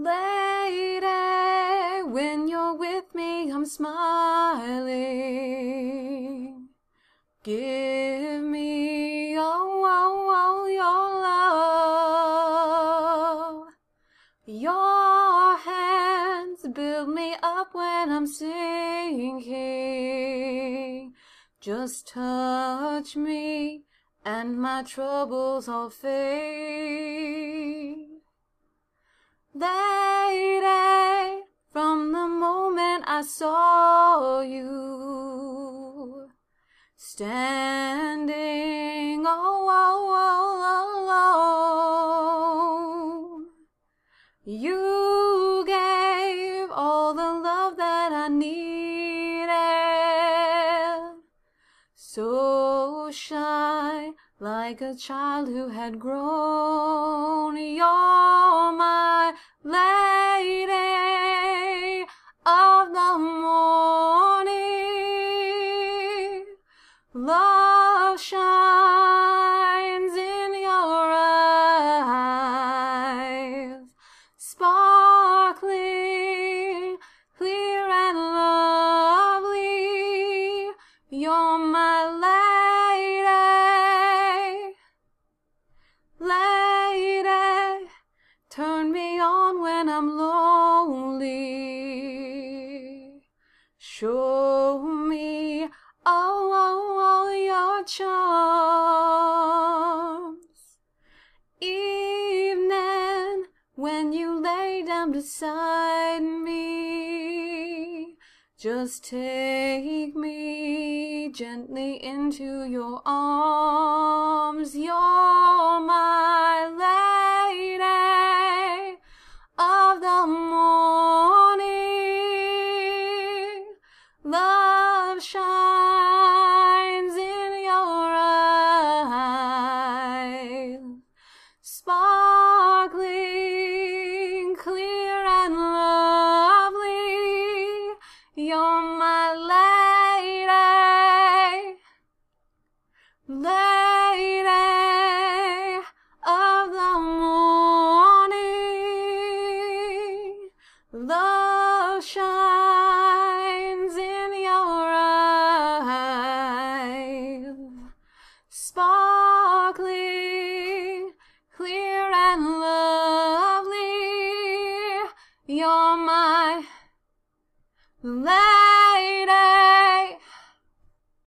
Lady, when you're with me, I'm smiling. Give me your love. Your hands build me up when I'm sinking. Just touch me and my troubles all fade. Lady, from the moment I saw you standing all alone, you gave all the love that I needed. So shy, like a child who had grown. You're my lady of the morning. Love shines in your eyes, sparkling, clear and lovely. You're my lady, lady, turn me on when I'm lonely. Show me all your charms. Evening, when you lay down beside me, just take me gently into your arms. You're my lady of the morning. Love shines in your eyes, sparkling, clear and lovely. You're my lady, lady of the morning. Love shines in your eyes, sparkling, clear and lovely. You're my lady.